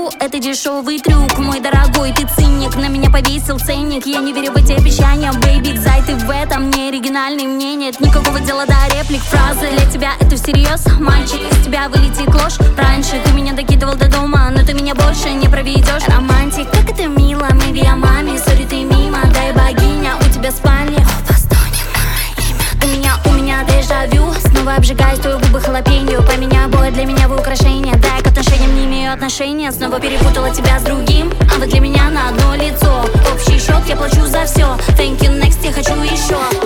люблю, это дешевый трюк. Мой дорогой, ты циник, на меня повесил ценник. Я не верю в эти обещания, бэйби, зай, ты в этом не оригинальный. Мне нет никакого дела до реплик, фразы. Для тебя это всерьез, мальчик, из тебя вылетит ложь. Раньше ты меня докидывал до дома, но ты меня больше не проведешь. Романтик, как это мило, maybe я маме, сори, ты мимо, дай богиня, у тебя спальня. У меня дежавю. Снова обжигаюсь, твои губы халапеньо. Поменяй обои для меня вы украшения. Да, к отношениям не имею отношения. Снова перепутала тебя с другим, а вы для меня на одно лицо. Общий счет я плачу за все. Thank you, next, я хочу еще.